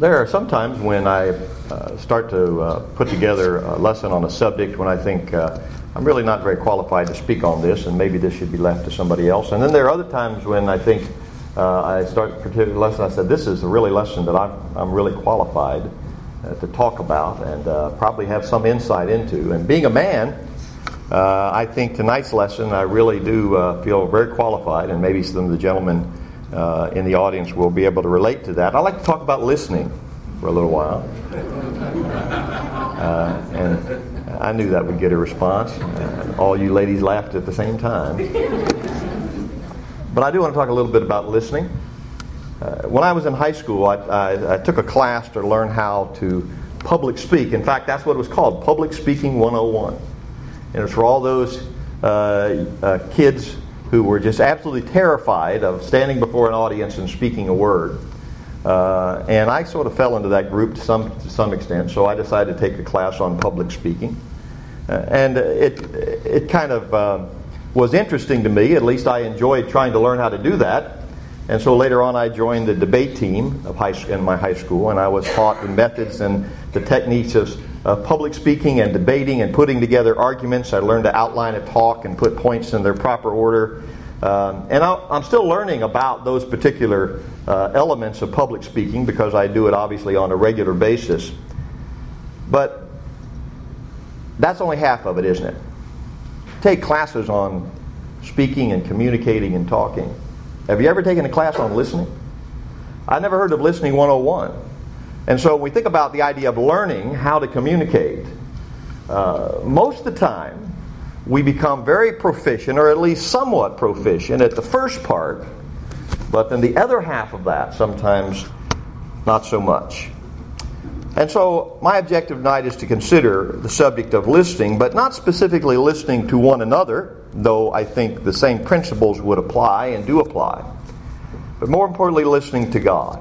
There are some times when I start to put together a lesson on a subject when I think I'm really not very qualified to speak on this, and maybe this should be left to somebody else. And then there are other times when I think I start a particular lesson, I said, this is the really lesson that I'm really qualified to talk about and probably have some insight into. And being a man, I think tonight's lesson, I really do feel very qualified, and maybe some of the gentlemen in the audience will be able to relate to that. I'd like to talk about listening for a little while. And I knew that would get a response. All you ladies laughed at the same time. But I do want to talk a little bit about listening. When I was in high school, I took a class to learn how to public speak. In fact, that's what it was called, Public Speaking 101. And it's for all those kids who were just absolutely terrified of standing before an audience and speaking a word. And I sort of fell into that group to some extent, so I decided to take a class on public speaking. And it kind of was interesting to me. At least I enjoyed trying to learn how to do that. And so later on I joined the debate team in my high school, and I was taught the methods and the techniques of public speaking and debating and putting together arguments. I learned to outline a talk and put points in their proper order. And I'm still learning about those particular elements of public speaking because I do it obviously on a regular basis. But that's only half of it, isn't it? Take classes on speaking and communicating and talking. Have you ever taken a class on listening? I never heard of Listening 101. And so when we think about the idea of learning how to communicate, most of the time we become very proficient, or at least somewhat proficient, at the first part, but then the other half of that sometimes not so much. And so my objective tonight is to consider the subject of listening, but not specifically listening to one another, though I think the same principles would apply and do apply, but more importantly, listening to God.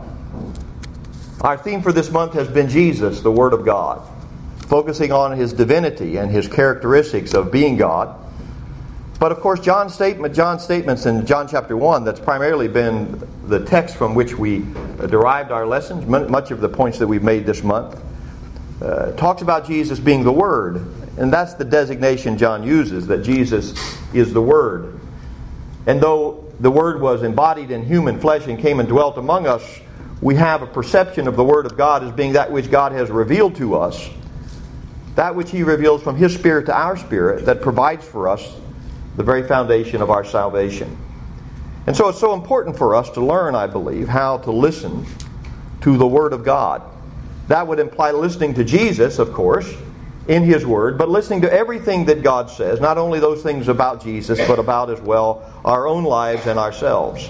Our theme for this month has been Jesus, the Word of God, focusing on His divinity and His characteristics of being God. But of course, John's statements in John chapter 1, that's primarily been the text from which we derived our lessons, much of the points that we've made this month, talks about Jesus being the Word. And that's the designation John uses, that Jesus is the Word. And though the Word was embodied in human flesh and came and dwelt among us, we have a perception of the Word of God as being that which God has revealed to us, that which He reveals from His Spirit to our spirit, that provides for us the very foundation of our salvation. And so it's so important for us to learn, I believe, how to listen to the Word of God. That would imply listening to Jesus, of course, in His Word, but listening to everything that God says, not only those things about Jesus, but about as well our own lives and ourselves.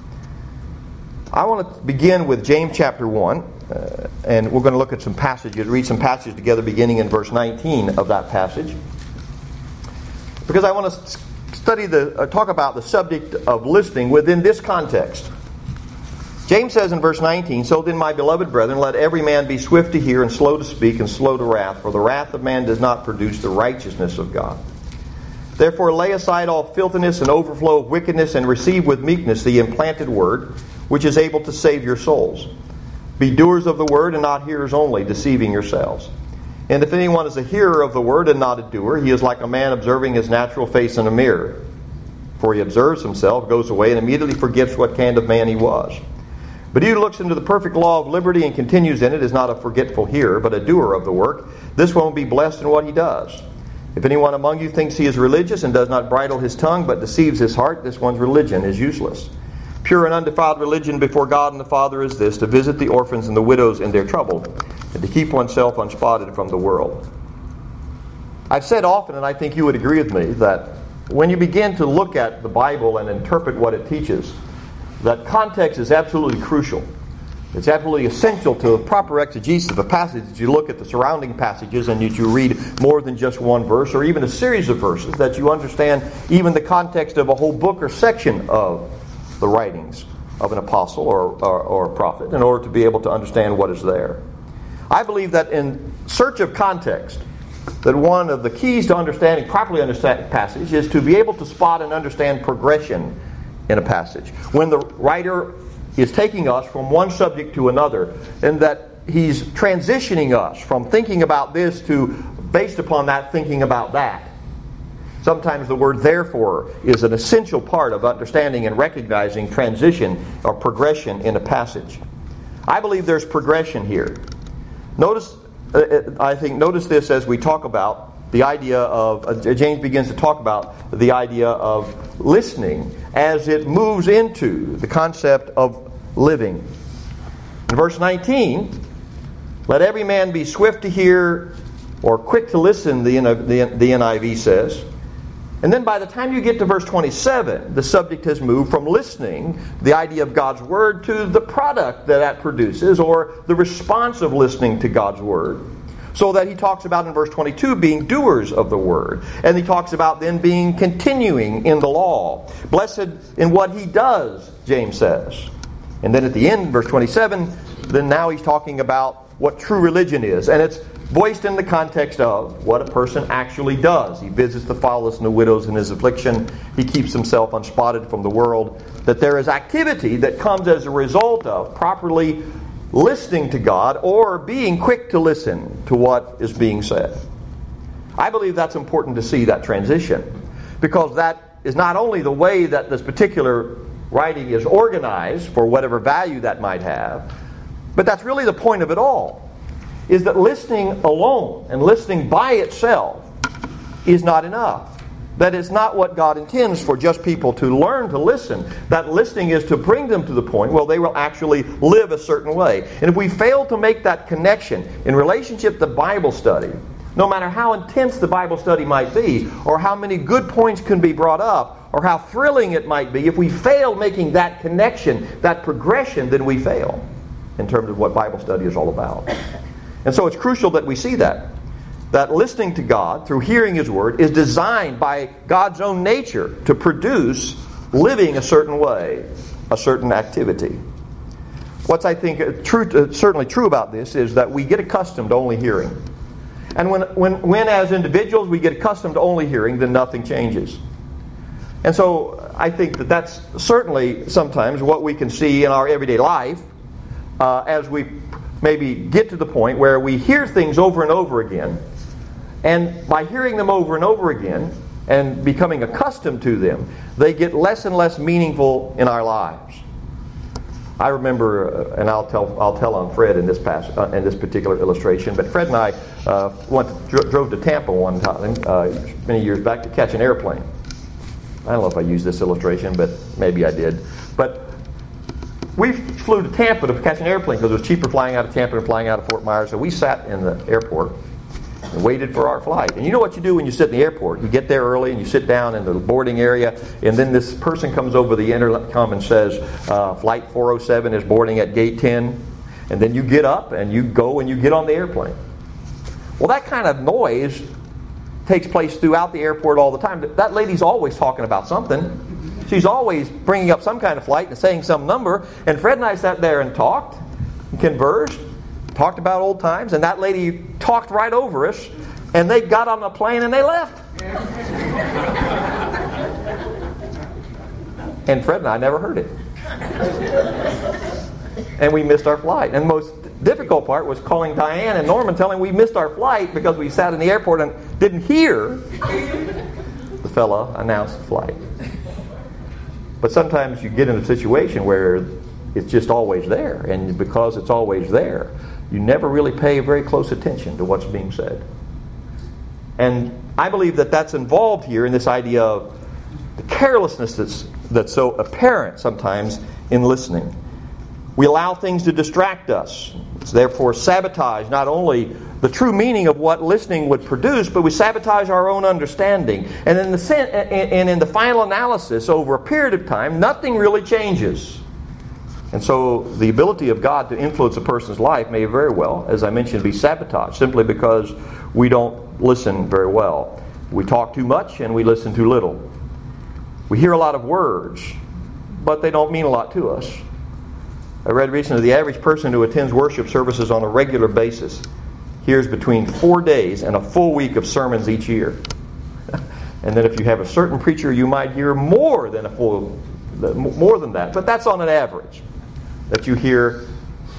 I want to begin with James chapter 1, and we're going to look at some passages, read some passages together beginning in verse 19 of that passage, because I want to talk about the subject of listening within this context. James says in verse 19, "So then, my beloved brethren, let every man be swift to hear and slow to speak and slow to wrath, for the wrath of man does not produce the righteousness of God. Therefore lay aside all filthiness and overflow of wickedness, and receive with meekness the implanted word, which is able to save your souls. Be doers of the word and not hearers only, deceiving yourselves. And if anyone is a hearer of the word and not a doer, he is like a man observing his natural face in a mirror. For he observes himself, goes away, and immediately forgets what kind of man he was. But he who looks into the perfect law of liberty and continues in it is not a forgetful hearer, but a doer of the work. This one will be blessed in what he does. If anyone among you thinks he is religious and does not bridle his tongue, but deceives his heart, this one's religion is useless. Pure and undefiled religion before God and the Father is this, to visit the orphans and the widows in their trouble, and to keep oneself unspotted from the world." I've said often, and I think you would agree with me, that when you begin to look at the Bible and interpret what it teaches, that context is absolutely crucial. It's absolutely essential to a proper exegesis of a passage that you look at the surrounding passages and that you read more than just one verse or even a series of verses, that you understand even the context of a whole book or section of the writings of an apostle or a prophet in order to be able to understand what is there. I believe that in search of context, that one of the keys to properly understanding a passage is to be able to spot and understand progression in a passage. When the writer is taking us from one subject to another, and that he's transitioning us from thinking about this to, based upon that, thinking about that. Sometimes the word therefore is an essential part of understanding and recognizing transition or progression in a passage. I believe there's progression here. Notice this as we talk about the idea of, James begins to talk about the idea of listening as it moves into the concept of living. In verse 19, let every man be swift to hear or quick to listen, the NIV says. And then by the time you get to verse 27, the subject has moved from listening, the idea of God's Word, to the product that produces, or the response of listening to God's Word. So that he talks about in verse 22 being doers of the Word. And he talks about then being continuing in the law. Blessed in what he does, James says. And then at the end, verse 27, then now he's talking about what true religion is. And it's voiced in the context of what a person actually does. He visits the fatherless and the widows in his affliction. He keeps himself unspotted from the world. That there is activity that comes as a result of properly listening to God or being quick to listen to what is being said. I believe that's important to see that transition, because that is not only the way that this particular writing is organized for whatever value that might have, but that's really the point of it all. Is that listening alone and listening by itself is not enough. That is not what God intends for just people to learn to listen. That listening is to bring them to the point where they will actually live a certain way. And if we fail to make that connection in relationship to Bible study, no matter how intense the Bible study might be, or how many good points can be brought up, or how thrilling it might be, if we fail making that connection, that progression, then we fail in terms of what Bible study is all about. And so it's crucial that we see that listening to God through hearing His Word is designed by God's own nature to produce living a certain way, a certain activity. What's I think certainly true about this is that we get accustomed to only hearing. And when as individuals we get accustomed to only hearing, then nothing changes. And so I think that that's certainly sometimes what we can see in our everyday life as we maybe get to the point where we hear things over and over again. And by hearing them over and over again and becoming accustomed to them, they get less and less meaningful in our lives. I remember, and I'll tell on Fred in this in this particular illustration, but Fred and I drove to Tampa one time, many years back, to catch an airplane. I don't know if I used this illustration, but maybe I did. But we flew to Tampa to catch an airplane because it was cheaper flying out of Tampa than flying out of Fort Myers. So we sat in the airport and waited for our flight. And you know what you do when you sit in the airport? You get there early and you sit down in the boarding area, and then this person comes over the intercom and says, Flight 407 is boarding at gate 10. And then you get up and you go and you get on the airplane. Well, that kind of noise takes place throughout the airport all the time. That lady's always talking about something. She's always bringing up some kind of flight and saying some number. And Fred and I sat there and talked, and conversed, talked about old times. And that lady talked right over us. And they got on the plane and they left. And Fred and I never heard it. And we missed our flight. And the most difficult part was calling Diane and Norman, telling we missed our flight because we sat in the airport and didn't hear the fella announce the flight. But sometimes you get in a situation where it's just always there. And because it's always there, you never really pay very close attention to what's being said. And I believe that that's involved here in this idea of the carelessness that's so apparent sometimes in listening. We allow things to distract us. It's therefore sabotage not only the true meaning of what listening would produce, but we sabotage our own understanding. And in the final analysis, over a period of time, nothing really changes. And so the ability of God to influence a person's life may very well, as I mentioned, be sabotaged simply because we don't listen very well. We talk too much and we listen too little. We hear a lot of words, but they don't mean a lot to us. I read recently the average person who attends worship services on a regular basis hears between 4 days and a full week of sermons each year. And then if you have a certain preacher, you might hear more than that. But that's on an average, that you hear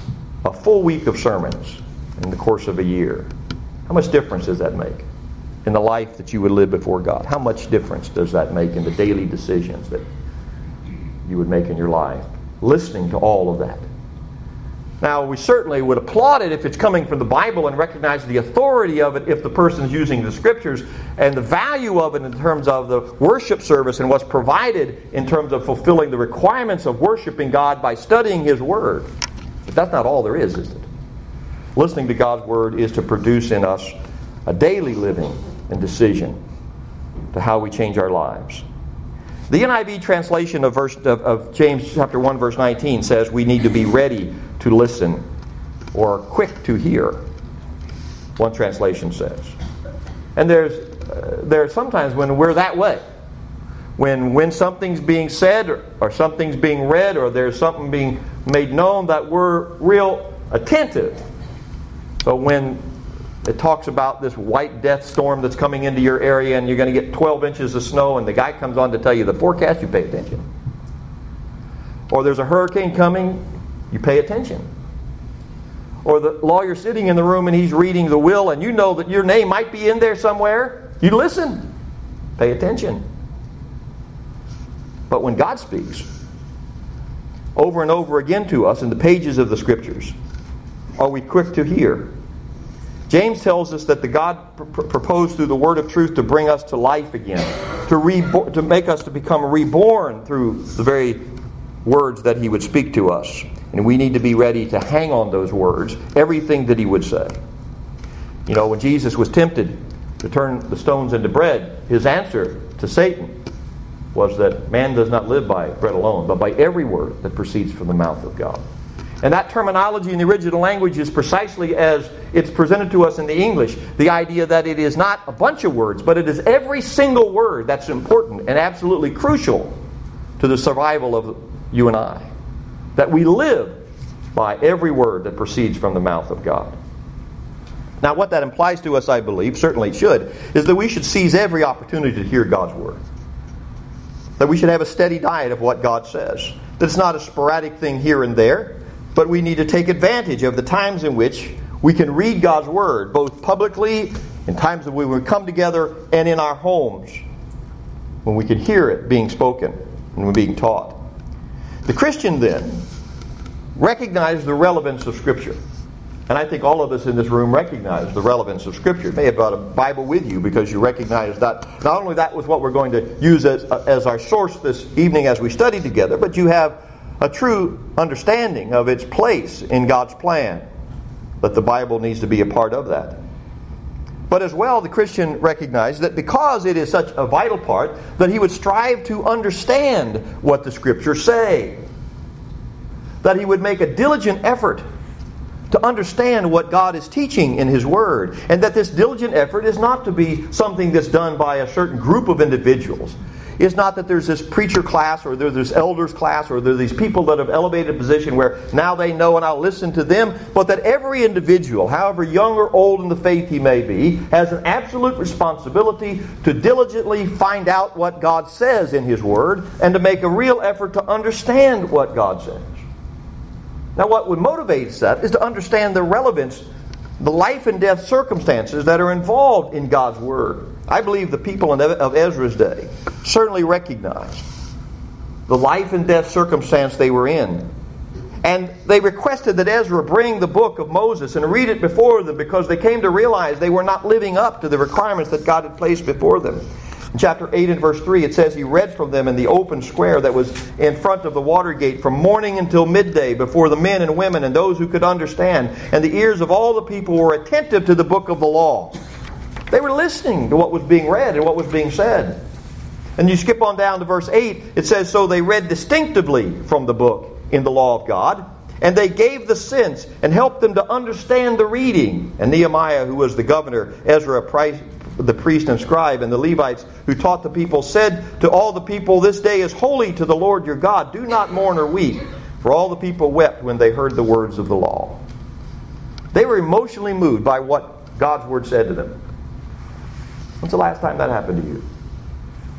a full week of sermons in the course of a year, how much difference does that make in the life that you would live before God? How much difference does that make in the daily decisions that you would make in your life? Listening to all of that. Now, we certainly would applaud it if it's coming from the Bible and recognize the authority of it if the person is using the Scriptures and the value of it in terms of the worship service and what's provided in terms of fulfilling the requirements of worshiping God by studying His Word. But that's not all there is it? Listening to God's Word is to produce in us a daily living and decision to how we change our lives. The NIV translation of James chapter 1, verse 19 says we need to be ready to listen or quick to hear, one translation says. And there are sometimes when we're that way. When something's being said or something's being read or there's something being made known that we're real attentive. So when it talks about this white death storm that's coming into your area and you're going to get 12 inches of snow and the guy comes on to tell you the forecast, you pay attention. Or there's a hurricane coming, you pay attention. Or the lawyer sitting in the room and he's reading the will and you know that your name might be in there somewhere, you listen. Pay attention. But when God speaks over and over again to us in the pages of the Scriptures, are we quick to hear? James tells us that the God proposed through the word of truth to bring us to life again, to make us to become reborn through the very words that He would speak to us. And we need to be ready to hang on those words, everything that He would say. You know, when Jesus was tempted to turn the stones into bread, His answer to Satan was that man does not live by bread alone, but by every word that proceeds from the mouth of God. And that terminology in the original language is precisely as it's presented to us in the English. The idea that it is not a bunch of words, but it is every single word that's important and absolutely crucial to the survival of you and I. That we live by every word that proceeds from the mouth of God. Now what that implies to us, I believe, certainly it should, is that we should seize every opportunity to hear God's Word. That we should have a steady diet of what God says. That it's not a sporadic thing here and there, but we need to take advantage of the times in which we can read God's Word, both publicly, in times when we come together, and in our homes, when we can hear it being spoken and being taught. The Christian, then, recognizes the relevance of Scripture. And I think all of us in this room recognize the relevance of Scripture. You may have brought a Bible with you because you recognize that not only that was what we're going to use as our source this evening as we study together, but you have a true understanding of its place in God's plan. That the Bible needs to be a part of that. But as well, the Christian recognized that because it is such a vital part, that he would strive to understand what the Scriptures say. That he would make a diligent effort to understand what God is teaching in His Word. And that this diligent effort is not to be something that's done by a certain group of individuals. It's not that there's this preacher class or there's this elders class or there's these people that have elevated a position where now they know and I'll listen to them. But that every individual, however young or old in the faith he may be, has an absolute responsibility to diligently find out what God says in His Word and to make a real effort to understand what God says. Now what would motivate us that is to understand the relevance, the life and death circumstances that are involved in God's Word. I believe the people of Ezra's day certainly recognized the life and death circumstance they were in. And they requested that Ezra bring the book of Moses and read it before them because they came to realize they were not living up to the requirements that God had placed before them. In chapter 8 and verse 3 it says, he read from them in the open square that was in front of the water gate from morning until midday before the men and women and those who could understand. And the ears of all the people were attentive to the book of the law. They were listening to what was being read and what was being said. And you skip on down to verse 8, it says, so they read distinctively from the book in the law of God, and they gave the sense and helped them to understand the reading. And Nehemiah, who was the governor, Ezra, the priest and scribe, and the Levites who taught the people, said to all the people, this day is holy to the Lord your God. Do not mourn or weep. For all the people wept when they heard the words of the law. They were emotionally moved by what God's Word said to them. When's the last time that happened to you?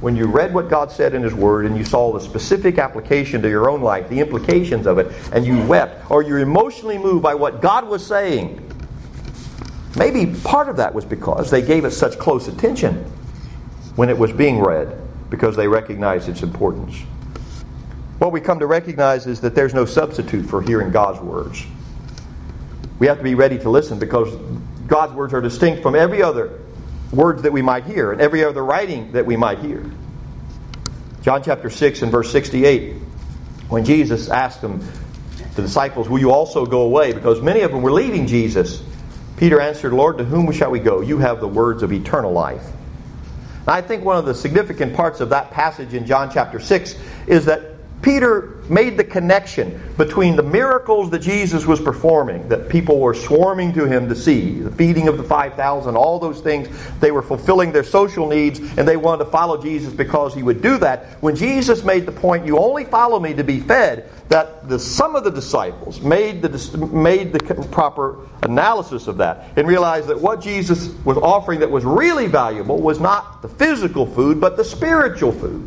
when you read what God said in His Word and you saw the specific application to your own life, the implications of it, and you wept, or you're emotionally moved by what God was saying, maybe part of that was because they gave it such close attention when it was being read, because they recognized its importance. What we come to recognize is that there's no substitute for hearing God's words. We have to be ready to listen, because God's words are distinct from every other words that we might hear and every other writing that we might hear. John chapter 6 and verse 68, when Jesus asked them, the disciples, will you also go away? Because many of them were leaving Jesus. Peter answered, Lord, to whom shall we go? You have the words of eternal life. Now, I think one of the significant parts of that passage in John chapter 6 is that Peter made the connection between the miracles that Jesus was performing, that people were swarming to Him to see, the feeding of the 5,000, all those things. They were fulfilling their social needs, and they wanted to follow Jesus because He would do that. When Jesus made the point, you only follow me to be fed, that some of the disciples made the proper analysis of that and realized that what Jesus was offering that was really valuable was not the physical food, but the spiritual food.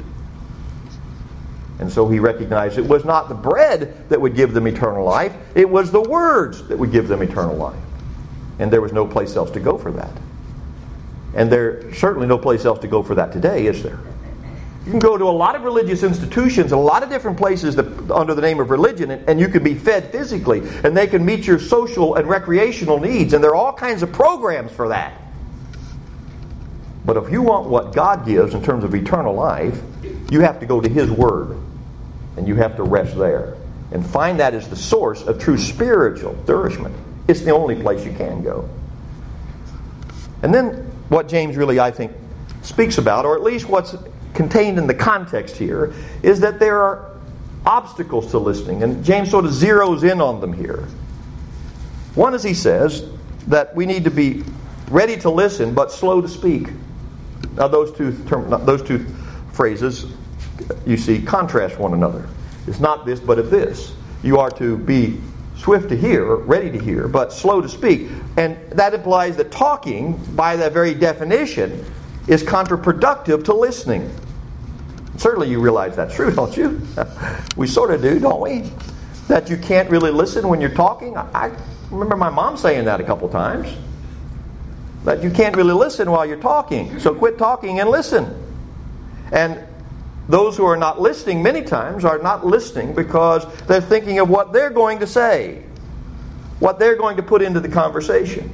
And so he recognized it was not the bread that would give them eternal life, it was the words that would give them eternal life. And there was no place else to go for that. And there's certainly no place else to go for that today, is there? You can go to a lot of religious institutions, a lot of different places that, under the name of religion, and you can be fed physically, and they can meet your social and recreational needs, and there are all kinds of programs for that. But if you want what God gives in terms of eternal life, you have to go to His Word. And you have to rest there. And find that as the source of true spiritual nourishment. It's the only place you can go. And then what James really, I think, speaks about, or at least what's contained in the context here, is that there are obstacles to listening. And James sort of zeroes in on them here. One is he says that we need to be ready to listen but slow to speak. Now those two phrases, you see, contrast one another. It's not this, but it's this. You are to be swift to hear, ready to hear, but slow to speak. And that implies that talking, by that very definition, is counterproductive to listening. Certainly you realize that's true, don't you? We sort of do, don't we? That you can't really listen when you're talking. I remember my mom saying that a couple times. That you can't really listen while you're talking. So quit talking and listen. And those who are not listening many times are not listening because they're thinking of what they're going to say, what they're going to put into the conversation.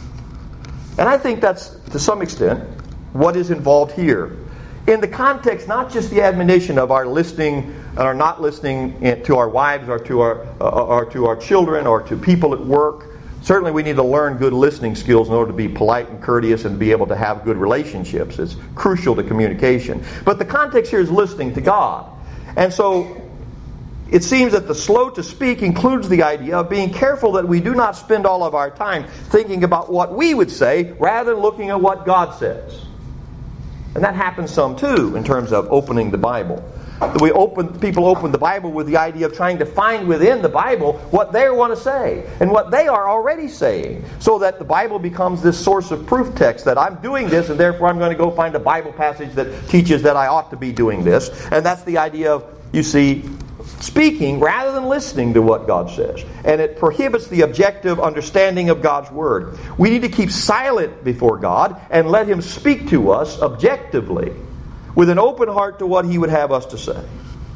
And I think that's, to some extent, what is involved here. In the context, not just the admonition of our listening and our not listening to our wives or to our children or to people at work. Certainly we need to learn good listening skills in order to be polite and courteous and be able to have good relationships. It's crucial to communication. But the context here is listening to God. And so it seems that the slow to speak includes the idea of being careful that we do not spend all of our time thinking about what we would say rather than looking at what God says. And that happens some too in terms of opening the Bible. People open the Bible with the idea of trying to find within the Bible what they want to say and what they are already saying, so that the Bible becomes this source of proof text that I'm doing this and therefore I'm going to go find a Bible passage that teaches that I ought to be doing this. And that's the idea of, you see, speaking rather than listening to what God says. And it prohibits the objective understanding of God's Word. We need to keep silent before God and let Him speak to us objectively, with an open heart to what He would have us to say.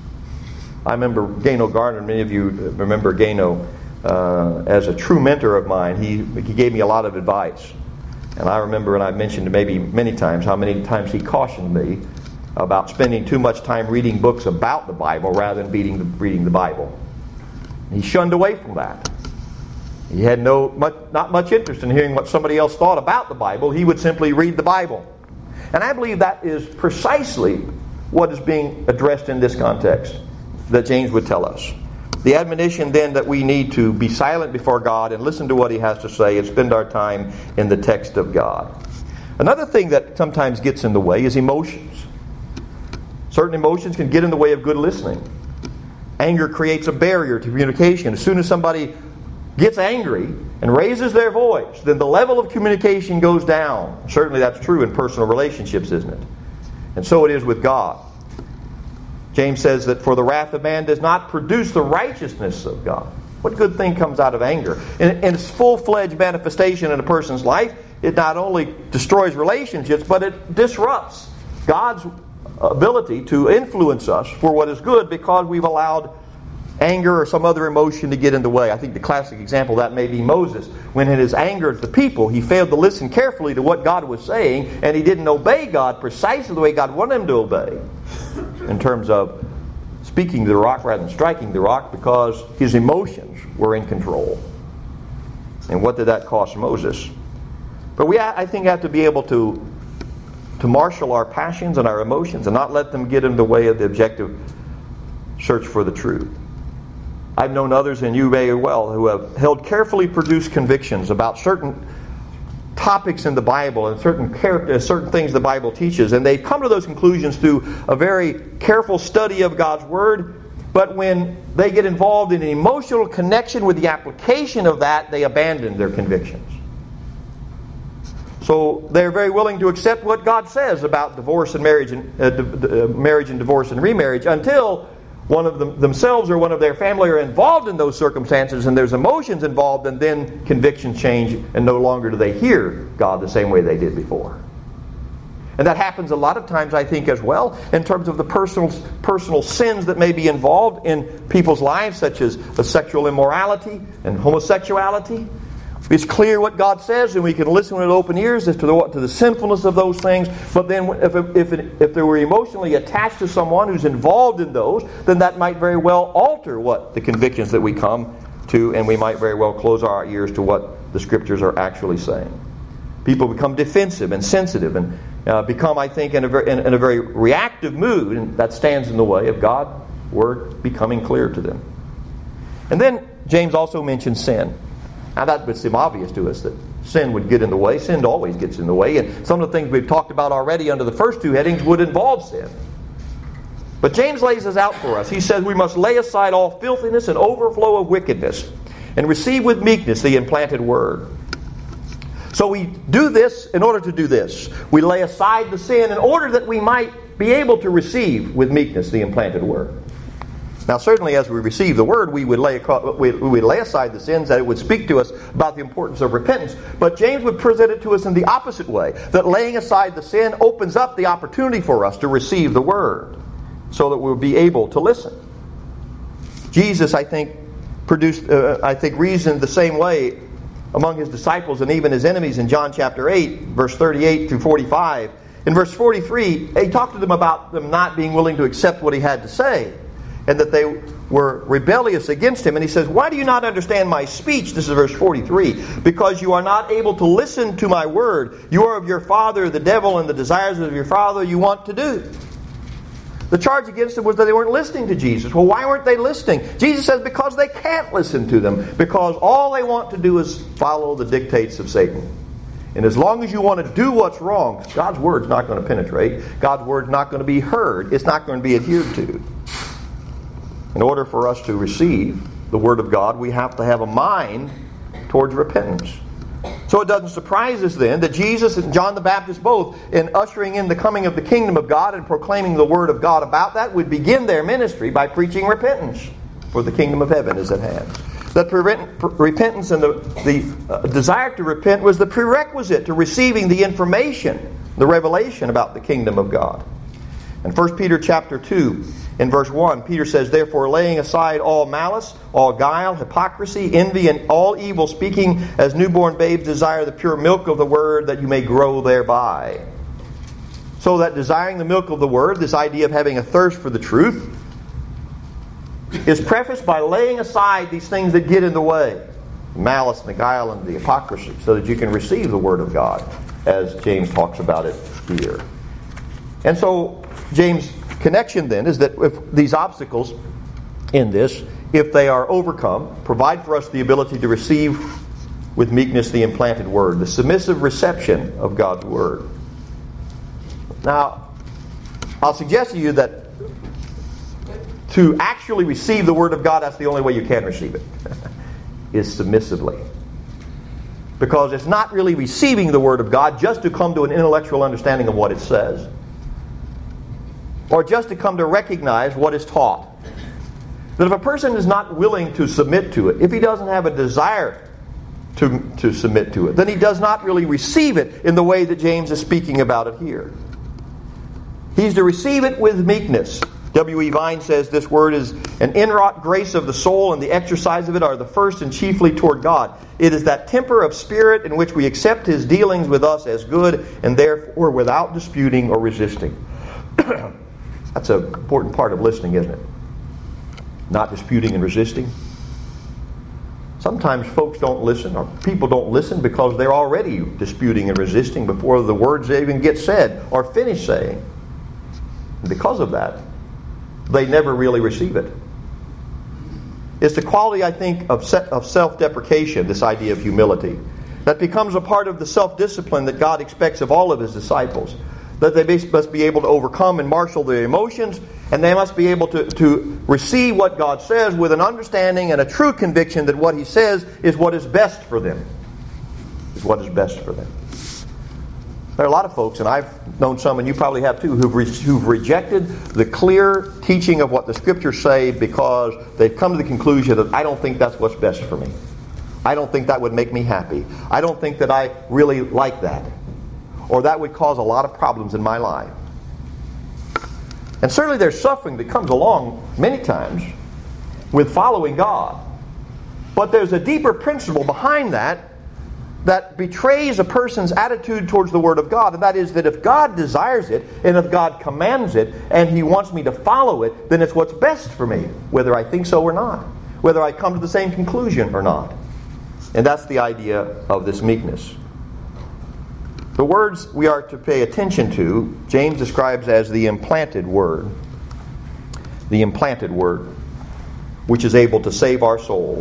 I remember Gano Gardner. Many of you remember Gano as a true mentor of mine. He gave me a lot of advice. And I remember, and I've mentioned maybe many times, how many times he cautioned me about spending too much time reading books about the Bible rather than reading the Bible. He shunned away from that. He had not much interest in hearing what somebody else thought about the Bible. He would simply read the Bible. And I believe that is precisely what is being addressed in this context that James would tell us. The admonition then that we need to be silent before God and listen to what He has to say and spend our time in the text of God. Another thing that sometimes gets in the way is emotions. Certain emotions can get in the way of good listening. Anger creates a barrier to communication. As soon as somebody gets angry and raises their voice, then the level of communication goes down. Certainly that's true in personal relationships, isn't it? And so it is with God. James says that for the wrath of man does not produce the righteousness of God. What good thing comes out of anger? In its full-fledged manifestation in a person's life, it not only destroys relationships, but it disrupts God's ability to influence us for what is good because we've allowed anger or some other emotion to get in the way. I think the classic example of that may be Moses. When in his anger at the people, he failed to listen carefully to what God was saying, and he didn't obey God precisely the way God wanted him to obey, in terms of speaking to the rock rather than striking the rock, because his emotions were in control. And what did that cost Moses? But we, I think, have to be able to marshal our passions and our emotions and not let them get in the way of the objective search for the truth. I've known others, and you very well, who have held carefully produced convictions about certain topics in the Bible and certain things the Bible teaches, and they've come to those conclusions through a very careful study of God's Word, but when they get involved in an emotional connection with the application of that, they abandon their convictions. So they're very willing to accept what God says about divorce and marriage and marriage and divorce and remarriage until one of them themselves or one of their family are involved in those circumstances and there's emotions involved, and then convictions change and no longer do they hear God the same way they did before. And that happens a lot of times, I think, as well, in terms of the personal sins that may be involved in people's lives, such as sexual immorality and homosexuality. It's clear what God says, and we can listen with open ears as to the sinfulness of those things. But then if they were emotionally attached to someone who's involved in those, then that might very well alter what the convictions that we come to, and we might very well close our ears to what the Scriptures are actually saying. People become defensive and sensitive and become, I think, in a very reactive mood, and that stands in the way of God's Word becoming clear to them. And then James also mentions sin. Now that would seem obvious to us that sin would get in the way. Sin always gets in the way. And some of the things we've talked about already under the first two headings would involve sin. But James lays this out for us. He says we must lay aside all filthiness and overflow of wickedness and receive with meekness the implanted word. So we do this in order to do this. We lay aside the sin in order that we might be able to receive with meekness the implanted word. Now, certainly as we receive the Word, we would lay aside the sins, that it would speak to us about the importance of repentance. But James would present it to us in the opposite way, that laying aside the sin opens up the opportunity for us to receive the Word, so that we'll be able to listen. Jesus, I think, reasoned the same way among His disciples and even His enemies in John chapter 8, verse 38 through 45. In verse 43, He talked to them about them not being willing to accept what He had to say, and that they were rebellious against Him. And He says, why do you not understand my speech? This is verse 43. Because you are not able to listen to my word. You are of your father, the devil, and the desires of your father you want to do. The charge against them was that they weren't listening to Jesus. Well, why weren't they listening? Jesus says because they can't listen to them. Because all they want to do is follow the dictates of Satan. And as long as you want to do what's wrong, God's word's not going to penetrate. God's word's not going to be heard. It's not going to be adhered to. In order for us to receive the Word of God, we have to have a mind towards repentance. So it doesn't surprise us then that Jesus and John the Baptist both, in ushering in the coming of the kingdom of God and proclaiming the Word of God about that, would begin their ministry by preaching repentance, for the kingdom of heaven is at hand. That repentance and the desire to repent was the prerequisite to receiving the information, the revelation about the kingdom of God. In 1 Peter chapter 2, in verse 1, Peter says, therefore, laying aside all malice, all guile, hypocrisy, envy, and all evil speaking, as newborn babes desire the pure milk of the word, that you may grow thereby. So that desiring the milk of the word, this idea of having a thirst for the truth, is prefaced by laying aside these things that get in the way, the malice and the guile and the hypocrisy, so that you can receive the word of God, as James talks about it here. And so James' connection then is that if these obstacles in this, if they are overcome, provide for us the ability to receive with meekness the implanted word, the submissive reception of God's word. Now, I'll suggest to you that to actually receive the word of God, that's the only way you can receive it, is submissively. Because it's not really receiving the word of God just to come to an intellectual understanding of what it says. or just to come to recognize what is taught. That if a person is not willing to submit to it, if he doesn't have a desire to submit to it, then he does not really receive it in the way that James is speaking about it here. He's to receive it with meekness. W.E. Vine says this word is an inwrought grace of the soul, and the exercise of it are the first and chiefly toward God. It is that temper of spirit in which we accept His dealings with us as good, and therefore without disputing or resisting. That's an important part of listening, isn't it? Not disputing and resisting. Sometimes folks don't listen, or people don't listen because they're already disputing and resisting before the words even get said or finish saying. And because of that, they never really receive it. It's the quality, I think, of self-deprecation, this idea of humility, that becomes a part of the self-discipline that God expects of all of His disciples. That they must be able to overcome and marshal their emotions, and they must be able to receive what God says with an understanding and a true conviction that what He says is what is best for them. Is what is best for them. There are a lot of folks, and I've known some, and you probably have too, who've rejected the clear teaching of what the Scriptures say because they've come to the conclusion that I don't think that's what's best for me. I don't think that would make me happy. I don't think that I really like that. Or that would cause a lot of problems in my life. And certainly there's suffering that comes along many times with following God. But there's a deeper principle behind that betrays a person's attitude towards the Word of God. And that is that if God desires it, and if God commands it, and He wants me to follow it, then it's what's best for me, whether I think so or not. Whether I come to the same conclusion or not. And that's the idea of this meekness. The words we are to pay attention to, James describes as the implanted word. The implanted word, which is able to save our souls.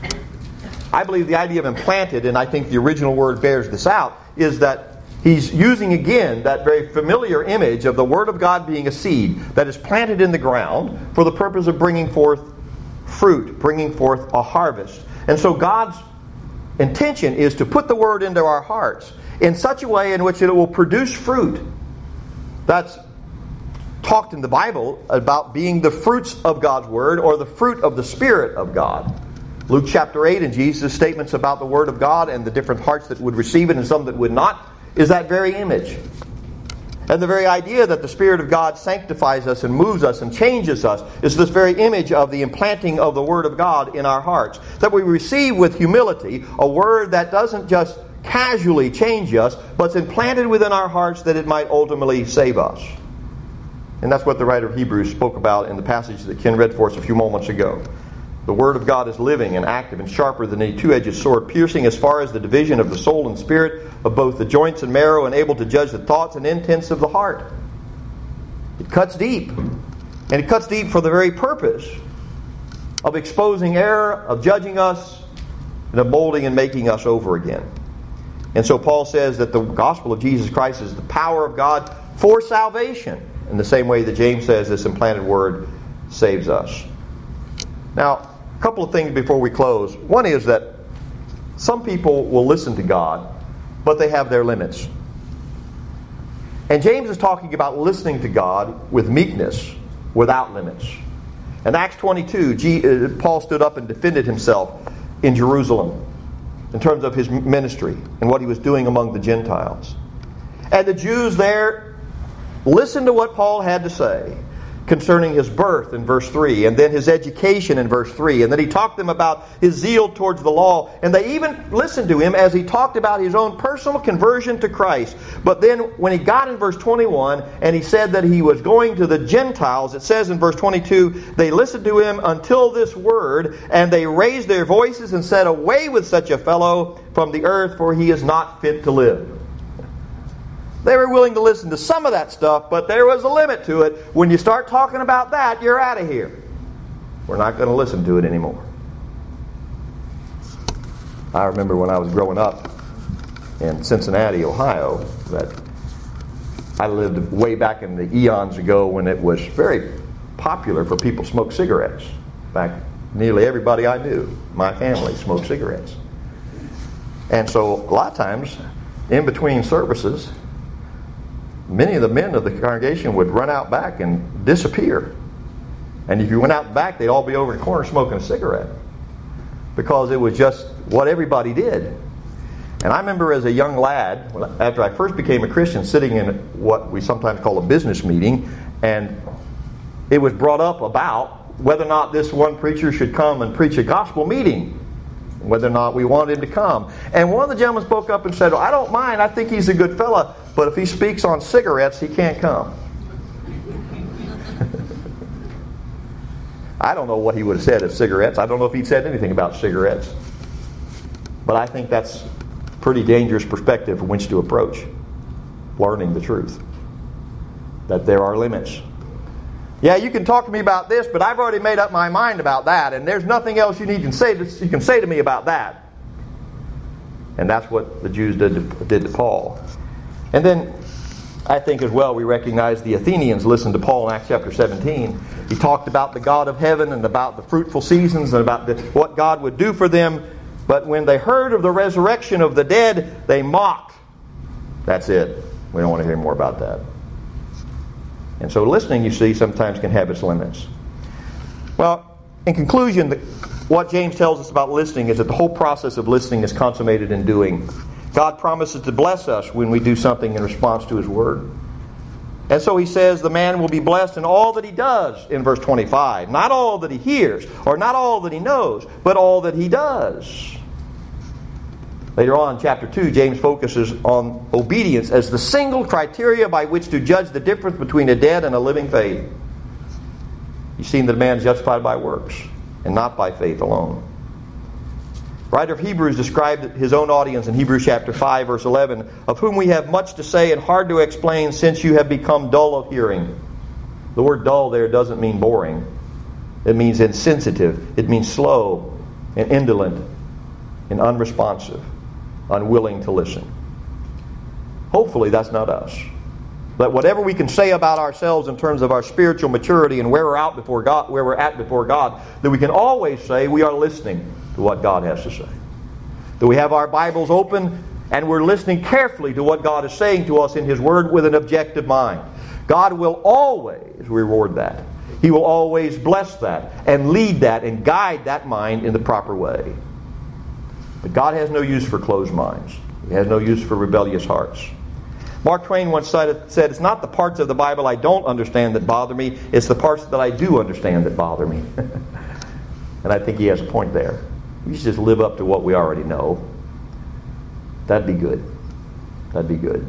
I believe the idea of implanted, and I think the original word bears this out, is that he's using again that very familiar image of the Word of God being a seed that is planted in the ground for the purpose of bringing forth fruit, bringing forth a harvest. And so God's intention is to put the Word into our hearts in such a way in which it will produce fruit. That's talked in the Bible about being the fruits of God's Word, or the fruit of the Spirit of God. Luke chapter 8 and Jesus' statements about the Word of God and the different hearts that would receive it and some that would not is that very image. And the very idea that the Spirit of God sanctifies us and moves us and changes us is this very image of the implanting of the Word of God in our hearts. That we receive with humility a Word that doesn't just casually change us, but it's implanted within our hearts that it might ultimately save us. And that's what the writer of Hebrews spoke about in the passage that Ken read for us a few moments ago. The Word of God is living and active and sharper than any two-edged sword, piercing as far as the division of the soul and spirit, of both the joints and marrow, and able to judge the thoughts and intents of the heart. It cuts deep. And it cuts deep for the very purpose of exposing error, of judging us, and of molding and making us over again. And so Paul says that the gospel of Jesus Christ is the power of God for salvation, in the same way that James says this implanted word saves us. Now, a couple of things before we close. One is that some people will listen to God, but they have their limits. And James is talking about listening to God with meekness, without limits. In Acts 22, Paul stood up and defended himself in Jerusalem in terms of his ministry and what he was doing among the Gentiles. And the Jews there listened to what Paul had to say concerning his birth in verse 3, and then his education in verse 3, and then he talked to them about his zeal towards the law, and they even listened to him as he talked about his own personal conversion to Christ. But then when he got in verse 21 and he said that he was going to the Gentiles, it says in verse 22, they listened to him until this word, and they raised their voices and said, "Away with such a fellow from the earth, for he is not fit to live." They were willing to listen to some of that stuff, but there was a limit to it. When you start talking about that, you're out of here. We're not going to listen to it anymore. I remember when I was growing up in Cincinnati, Ohio, that I lived way back in the eons ago when it was very popular for people to smoke cigarettes. In fact, nearly everybody I knew, my family, smoked cigarettes. And so a lot of times, in between services, many of the men of the congregation would run out back and disappear. And if you went out back, they'd all be over in the corner smoking a cigarette, because it was just what everybody did. And I remember as a young lad, after I first became a Christian, sitting in what we sometimes call a business meeting, and it was brought up about whether or not this one preacher should come and preach a gospel meeting, whether or not we wanted him to come. And one of the gentlemen spoke up and said, "Well, I don't mind, I think he's a good fella, but if he speaks on cigarettes, he can't come." I don't know what he would have said of cigarettes. I don't know if he'd said anything about cigarettes. But I think that's a pretty dangerous perspective from which to approach learning the truth, that there are limits. Yeah, you can talk to me about this, but I've already made up my mind about that, and there's nothing else you can say to me about that. And that's what the Jews did to Paul. And then I think as well we recognize the Athenians listened to Paul in Acts chapter 17. He talked about the God of heaven and about the fruitful seasons and about what God would do for them. But when they heard of the resurrection of the dead, they mocked. That's it. We don't want to hear more about that. And so listening, you see, sometimes can have its limits. Well, in conclusion, what James tells us about listening is that the whole process of listening is consummated in doing. God promises to bless us when we do something in response to His Word. And so he says the man will be blessed in all that he does in verse 25. Not all that he hears, or not all that he knows, but all that he does. Later on in chapter 2, James focuses on obedience as the single criteria by which to judge the difference between a dead and a living faith. You've seen that a man is justified by works and not by faith alone. The writer of Hebrews described his own audience in Hebrews chapter 5, verse 11, of whom we have much to say and hard to explain, since you have become dull of hearing. The word dull there doesn't mean boring. It means insensitive. It means slow and indolent and unresponsive, unwilling to listen. Hopefully that's not us. But whatever we can say about ourselves in terms of our spiritual maturity and where we're at before God, that we can always say we are listening to what God has to say. That we have our Bibles open and we're listening carefully to what God is saying to us in His Word with an objective mind. God will always reward that. He will always bless that and lead that and guide that mind in the proper way. But God has no use for closed minds. He has no use for rebellious hearts. Mark Twain once said, "It's not the parts of the Bible I don't understand that bother me, it's the parts that I do understand that bother me." And I think he has a point there. We should just live up to what we already know. That'd be good. That'd be good.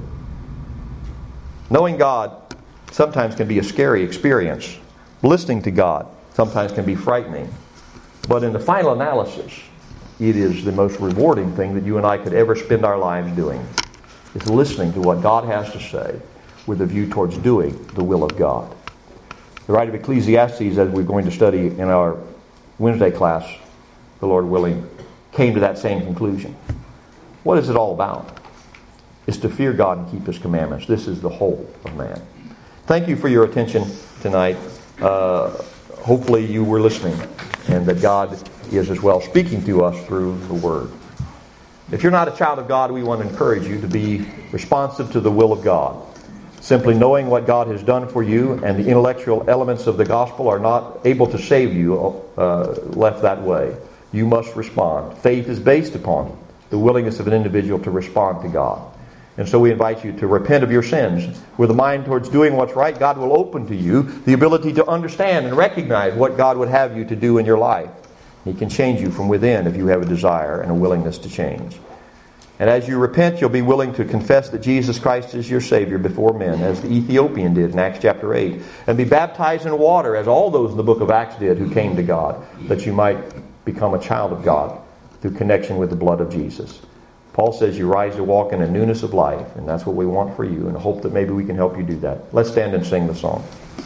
Knowing God sometimes can be a scary experience. Listening to God sometimes can be frightening. But in the final analysis, it is the most rewarding thing that you and I could ever spend our lives doing. It's listening to what God has to say with a view towards doing the will of God. The writer of Ecclesiastes, as we're going to study in our Wednesday class, the Lord willing, came to that same conclusion. What is it all about? It's to fear God and keep His commandments. This is the whole of man. Thank you for your attention tonight. Hopefully you were listening and that God is as well speaking to us through the Word. If you're not a child of God, we want to encourage you to be responsive to the will of God. Simply knowing what God has done for you and the intellectual elements of the gospel are not able to save you left that way. You must respond. Faith is based upon the willingness of an individual to respond to God. And so we invite you to repent of your sins. With a mind towards doing what's right, God will open to you the ability to understand and recognize what God would have you to do in your life. He can change you from within if you have a desire and a willingness to change. And as you repent, you'll be willing to confess that Jesus Christ is your Savior before men, as the Ethiopian did in Acts chapter 8. And be baptized in water, as all those in the book of Acts did who came to God, that you might become a child of God through connection with the blood of Jesus. Paul says you rise to walk in a newness of life, and that's what we want for you, and I hope that maybe we can help you do that. Let's stand and sing the song.